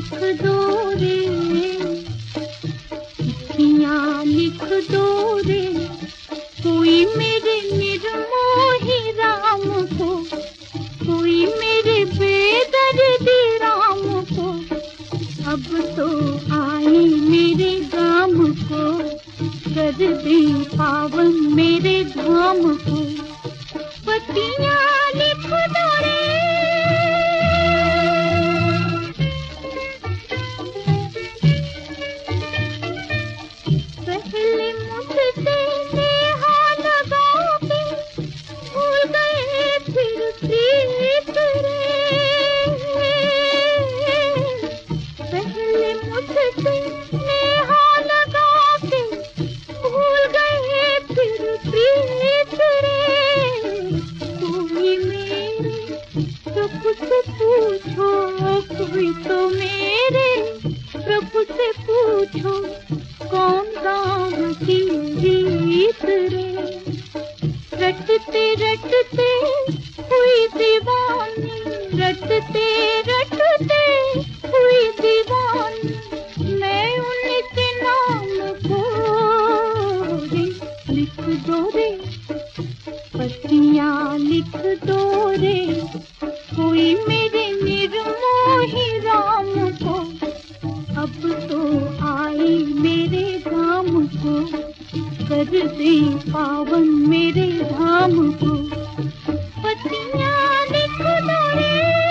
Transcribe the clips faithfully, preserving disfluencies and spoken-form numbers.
लिख दो रे, चिट्ठियाँ लिख दो रे, कोई मेरे निर्मोही राम को, कोई मेरे बेदर्दी राम को, अब तो आई मेरे गाम को, कर दे पावन मेरे धाम को। पतियाँ लिख दो रे, पहले मुझसे नेहा लगा के भूल गए फिर प्रीत रे, पहले मुझसे नेहा लगा के भूल गए फिर प्रीत रे। कोई मेरे प्रभु से पूछो, कोई तो मेरे प्रभु से पूछो, कौन गाँव की रीत रे। रटते रटते हुई दीवानी, रटते रटते हुई दीवानी, मैं उनके नाम को रे लिख दो रे, पतियाँ लिख दो रे, कोई मेरे निर्मोही राम को, अब तो आई मेरे धाम को, कर दे पावन मेरे धाम को। पतियाँ लिख दो रे,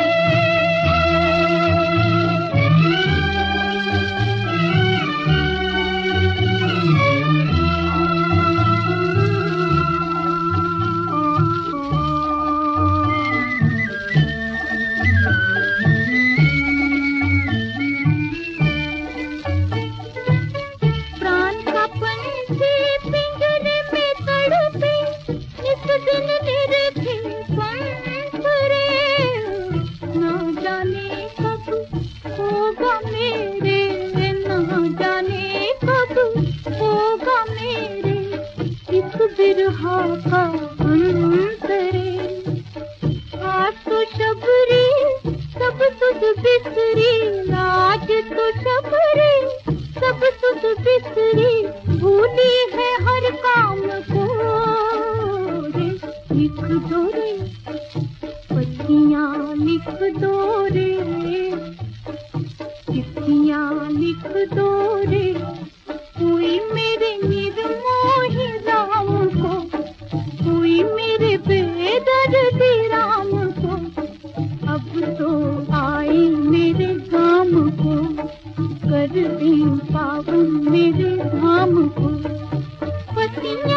बिरहा का अंतरे, आज तो शबरी सब सुध बिसरी, आज तो शबरी सब सुध बिसरी, भूली है हर काम को रे लिख दो रे, पतियाँ लिख दो रे, चिट्ठियाँ लिख दो रे, कोई मेरे निर्मोही राम को, कोई मेरे बेदर्दी राम को, अब तो आई मेरे गाम को, कर दे पावन मेरे धाम को। पतियाँ